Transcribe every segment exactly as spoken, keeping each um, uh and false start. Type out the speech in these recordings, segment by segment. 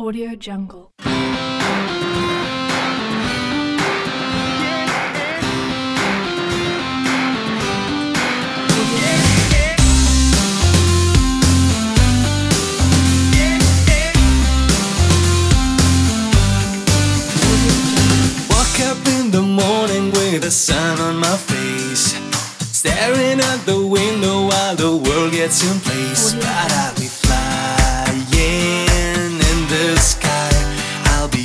Audio Jungle. Woke up in the morning with the sun on my face, staring at the window while the world gets in place. But I'll be flying in the sky, I'll be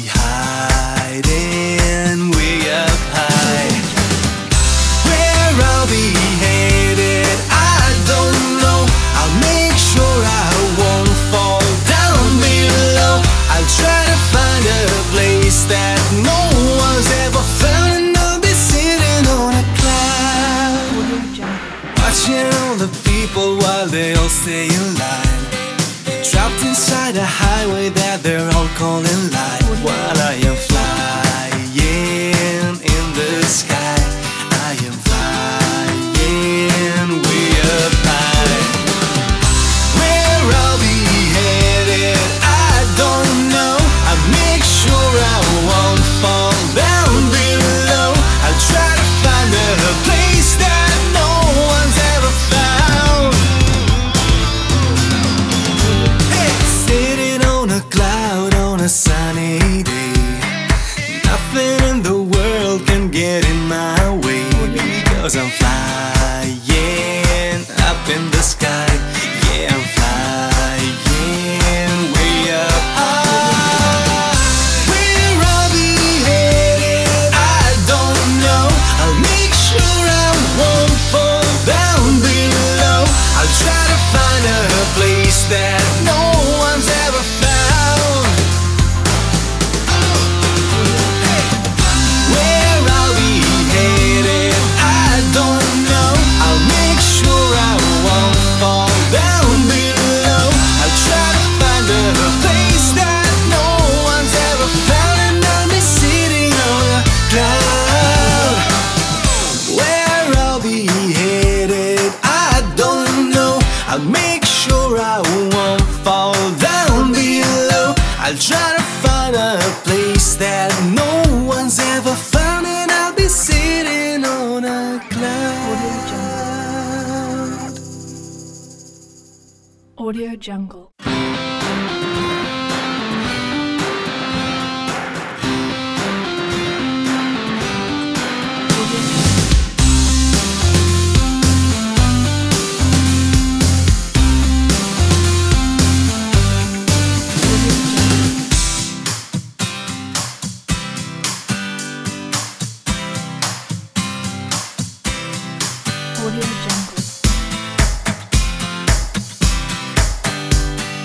hiding way up high. Where I'll be headed, I don't know. I'll make sure I won't fall down below. I'll try to find a place that no one's ever found, and I'll be sitting on a cloud, watching all the people while they all stay in line, trapped inside a highway that they're all calling life. While I am flying in the sky, I am flying way up high. Where I'll be headed, I don't know. I'll make sure I won't fall down below. I'll try to find a place that no one's ever found. Hey, sitting on a cloud on a sunny day, nothing in the world can get in my way, because I'm flying up in the sky. Yeah, I'm flying way up high. Where I'll be headed, I don't know. I'll make sure I won't fall down below. I'll try to find a place that no one's ever found. Where I'll be headed, I don't know. I'll make sure I won't fall down below. I'll try to find a place that no one's ever found, and I'll be sitting on a cloud. Where I'll be headed, I don't know. I'll make sure I won't fall down below. I'll try to find a place that no one's ever found, and I'll be sitting on a cloud. Audio Jungle. Audio Jungle.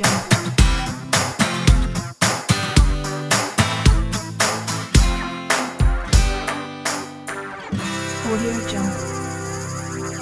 Audio Jungle.